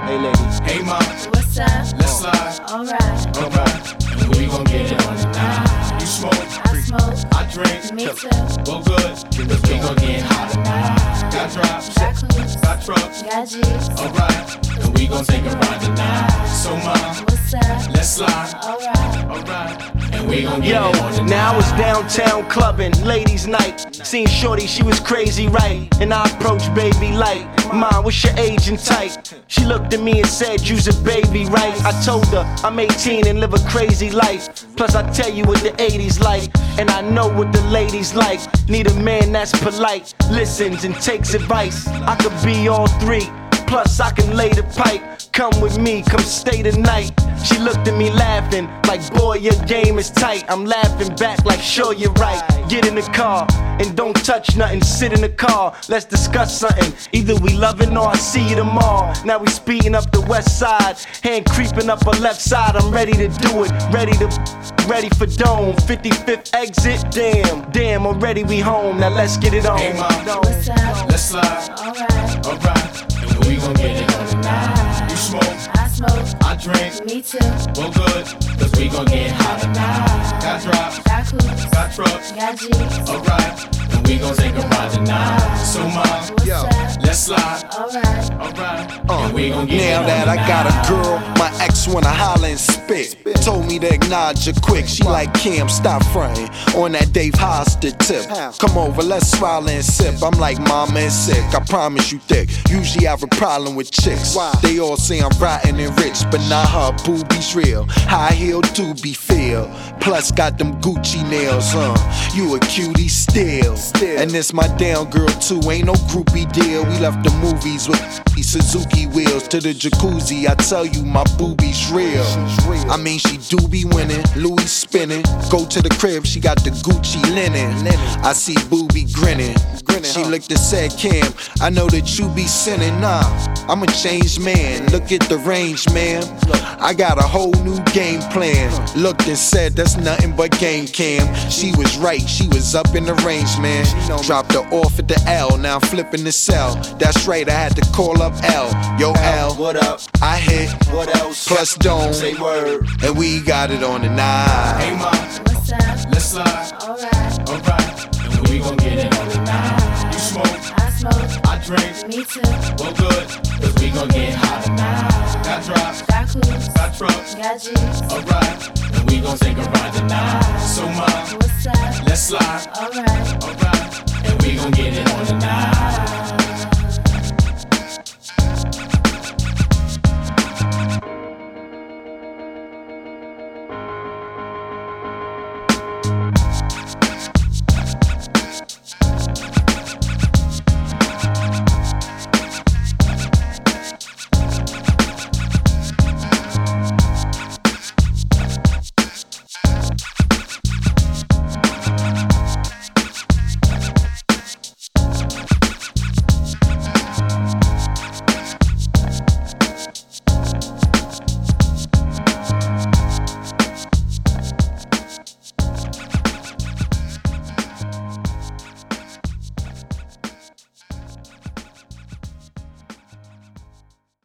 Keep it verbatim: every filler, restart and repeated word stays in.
Hey ladies. Hey mom. What's up? Let's slide. Alright. Alright. And we gon' get it on tonight. You smoke. I smoke. I drink. Me too. Well good. Cause we gon' get hot tonight. Got drops. Got clues. Got trucks. Got G's. Alright. And we gon' take a ride tonight. So mom. What's up? Let's slide. Alright. Alright. And we gon' get Yo, it on tonight. now I was downtown clubbing, ladies' night. Seen shorty, she was crazy, right? And I approached baby like, Mom, what's your age and type? She looked at me and said, you's a baby, right? I told her, I'm eighteen and live a crazy life. Plus I tell you what the eighties like, and I know what the ladies like. Need a man that's polite, listens and takes advice. I could be all three, plus I can lay the pipe. Come with me, come stay the night. She looked at me laughing, like boy your game is tight. I'm laughing back like sure you're right. Get in the car, and don't touch nothing, sit in the car. Let's discuss something, either we loving or I see you tomorrow. Now we speeding up the west side, hand creeping up her left side. I'm ready to do it, ready to, ready for dome. fifty-fifth exit, damn, damn, already we home. Now let's get it on. Hey mom. What's up? Let's slide. Alright. Alright. And we gon' get it on tonight. You smoke. I smoke. I drink. Me too. Well good. Cause we gon' get hot tonight. Got drops. Got clues. Got trucks. Got G's. Alright. And we gon' take a ride tonight. So mom. What's Yo. up? Let's slide. Alright. Alright. Uh, And we gon' get now it that on I got a tonight. girl, my ex wanna holler and spit. Told me to acknowledge her quick. She like, Cam, stop frontin' on that Dave Hoster tip. Come over, let's smile and sip. I'm like, mama is sick, I promise you thick. Usually I have a problem with chicks. They all say I'm rotten and rich, but nah, her boobies real. High heel doobie feel. Plus got them Gucci nails, huh? You a cutie still. And this my down girl too, ain't no groupie deal. We left the movies with Suzuki wheels to the jacuzzi. I tell you, my boobies real. I mean, she do be winning, Louis spinning. Go to the crib, she got the Gucci linen. I see booby grinning. She looked and said, Cam, I know that you be sinning. Nah, I'm a changed man. Look at the range, man. I got a whole new game plan. Looked and said, that's nothing but game, Cam. She was right, she was up in the range, man. Dropped her off at the L, now I'm flipping the cell. That's right, I had to call up L. Yo, L, What up? I hit, What else? plus dome, Say word. and we got it on the nine. Hey mom. What's up? Let's slide. Alright. Alright. And we gon' get it on tonight. You smoke. I smoke. I drink. Me too. Well good. Cause we gon' get hot tonight. Got drops. Got clues. Got trucks. Got G's. Alright. And we gon' take a ride tonight. So mom. What's up? Let's slide. Alright. Alright. And we gon' get it on